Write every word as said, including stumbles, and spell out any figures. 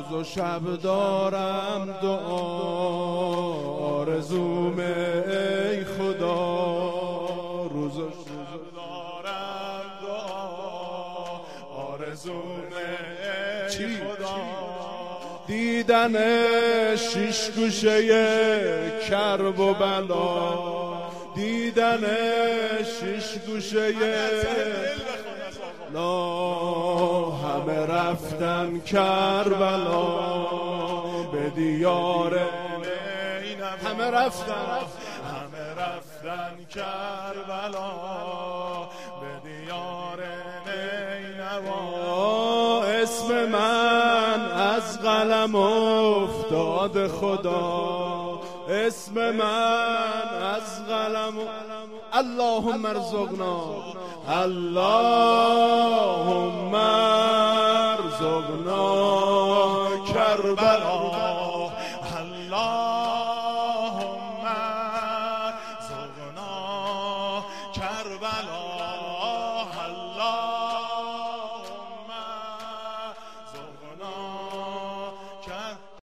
روز و شب دارم دعا آرزوم ای خدا، روز و شب دارم دعا آرزوم ای خدا. دیدن شش گوشه کرب و بلا، دیدن شش گوشه لا، همه رفتن کربلا به دیار، همه رفتن همه رفتن کربلا به دیار نینوا. اسم من از قلم افتاد خدا، اسم من از قلم. اللهم ارزقنا، اللهم ارزقنا کربلا، اللهم ارزقنا کربلا.